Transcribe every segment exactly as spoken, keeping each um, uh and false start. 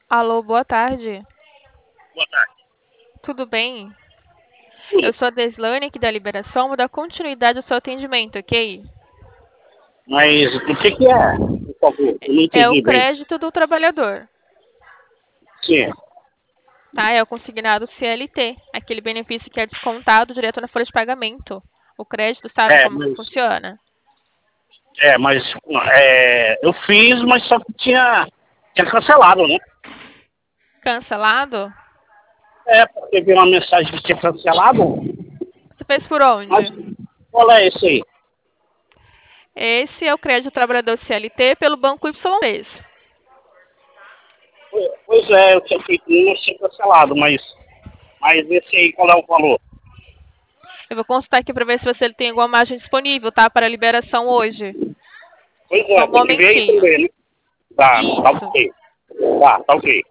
Alô, boa tarde. Boa tarde. Tudo bem? Tudo. Eu sou a Deslane aqui da Liberação, vou dar continuidade ao seu atendimento, ok? Mas o que que é? Por favor, eu não É o entendi bem. crédito do trabalhador, Sim. tá? É o consignado C L T, aquele benefício que é descontado direto na folha de pagamento. O crédito, sabe É, como que mas, funciona? é, mas é, eu fiz, mas só que tinha, tinha cancelado, né? Cancelado? É, porque veio uma mensagem que tinha cancelado, Você fez por mas onde? qual é esse aí? Esse é o crédito do trabalhador C L T pelo Banco Y três. Pois é, eu tinha feito um, mas tinha cancelado, mas, mas esse aí, qual é o valor? Eu vou consultar aqui para ver se você tem alguma margem disponível, tá? Para liberação hoje. Pois Só é, um tem que ver aí momentinho. também, né? Tá, tá Isso. ok. Tá, tá ok.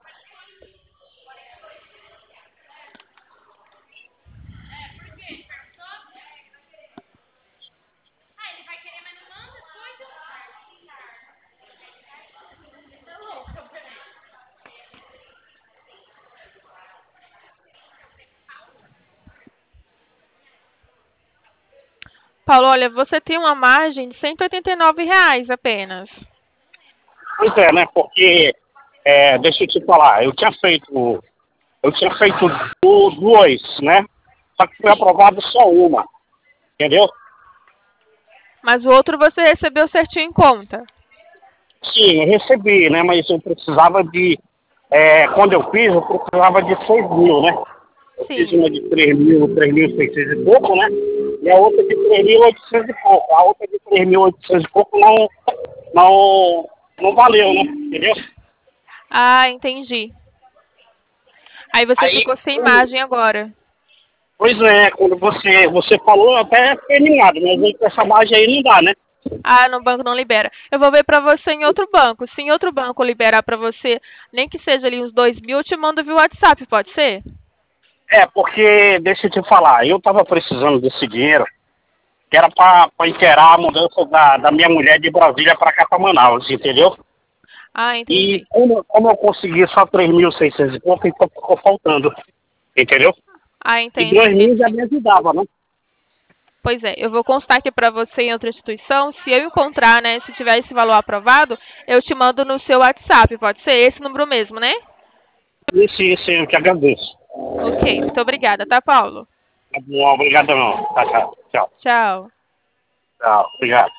Paulo, olha, você tem uma margem de cento e oitenta e nove reais apenas. Pois é, né? Porque, é, deixa eu te falar, eu tinha feito Eu tinha feito du- duas, né? Só que foi Sim. aprovado só uma, entendeu? Mas o outro você recebeu certinho em conta. Sim, eu recebi, né? Mas eu precisava de. É, quando eu fiz, eu precisava de seis mil, né? Eu fiz Sim. uma de três mil, três mil e seiscentos e pouco, né? E a outra de três mil e oitocentos e pouco. A outra de três mil e oitocentos e pouco não, não, não valeu, né? Entendeu? Ah, entendi. Aí você Aí, ficou sem quando- margem agora. pois é, quando você, você falou, eu até fiquei animado, mas com essa margem aí não dá, né? Ah, no banco não libera. Eu vou ver pra você em outro banco. Se em outro banco liberar pra você, nem que seja ali uns dois mil, eu te mando via WhatsApp, pode ser? É, porque, deixa eu te falar, eu tava precisando desse dinheiro, que era para inteirar a mudança da, da minha mulher de Brasília para cá para Manaus, entendeu? Ah, E entendi. como, como eu consegui só três mil e seiscentos e pouco, então ficou faltando, entendeu? Ah, E entendi, dois mil já entendi. me ajudava, né? Pois é, eu vou constar aqui pra você em outra instituição. Se eu encontrar, né, se tiver esse valor aprovado, eu te mando no seu WhatsApp, pode ser esse número mesmo, né? Isso, isso, eu que agradeço. Ok, muito obrigada, tá, Paulo? Tá bom, obrigado não. Tá, tchau, tchau, Tchau. tchau, obrigado.